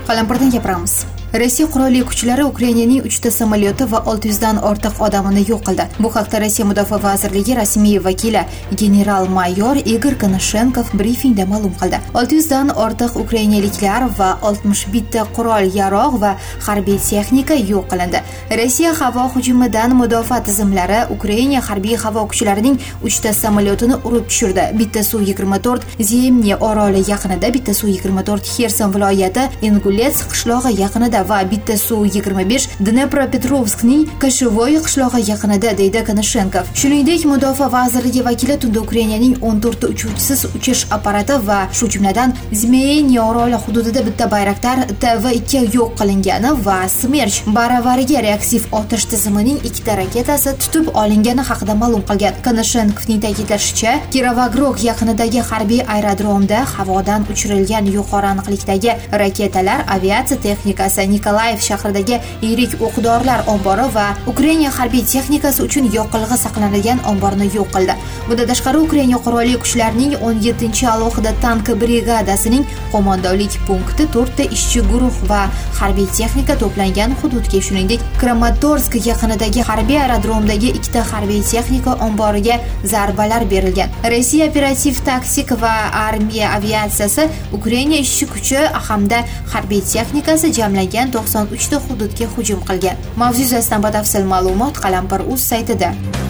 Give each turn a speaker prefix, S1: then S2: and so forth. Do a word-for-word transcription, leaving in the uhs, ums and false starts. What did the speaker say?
S1: Qalampirdan gapiramiz. Rossiya qurolli kuchlari Ukrainaning uchta samolyoti va olti yuz dan ortiq odamini yo'q qildi. Bu haqda Rossiya Mudofaa vazirligi rasmiy vakili general-mayor Igor Konashenkov brifingda ma'lum qildi. olti yuz dan ortiq ukrainaliklar va oltmish bitta qurol-yarog' va harbiy texnika yo'q qilindi. Rossiya havo hujumidan mudofaa tizimlari Ukraina harbiy havo kuchlarining uchta samolyotini urib tushirdi. Bitta Su yigirma to'rt Zemniy oroli yaqinida, bitta Su yigirma to'rt Xerson viloyati Ingulets qishlog'i yaqinida va bitta Su yigirma besh Dnepropetrovskning Kashivoy qishlog'i yaqinida, deydi Konashenkov. Shuningdek, Mudofaa vazirligi vakili tunda Ukrainaning o'n to'rtta uchuvchisiz uchish apparati va shu jumladan Zmeyniy oroli hududida bitta Bayraktar T V ikki yo'q qilingani va Smerch baravariga reaktiv otish tizimining ikkita raketasi tutib olingani haqida ma'lum qilgan. Konashenkovning ta'kidlashicha, Kirovagrod yaqinidagi harbiy aerodromda havodan uchirilgan yuqori aniqlikdagi raketalar aviatsiya texnikasi, Nikolayev shahridagi yirik o'q-dorilar ombori va Ukraina harbiy texnikasi uchun yoqilg'i saqlanadigan omborni yo'q qildi. Bundan tashqari, Ukraina qurolli kuchlarining o'n yettinchi alohida tank brigadasining qo'mondonlik punkti, to'rtta ishchi guruh va harbiy texnika to'plangan hududga, shuningdek, Kramatorsk yaqinidagi harbiy aerodromdagi ikkita harbiy texnika omboriga zarbalar berilgan. Rossiya operativ taktik va armiya aviatsiyasi Ukraina ishchi kuchi hamda harbiy texnikasi jamlangan to'qson uchta hududga hujum qilgan. Mavzu yuzasidan batafsil ma'lumot Qalampir.uz saytida.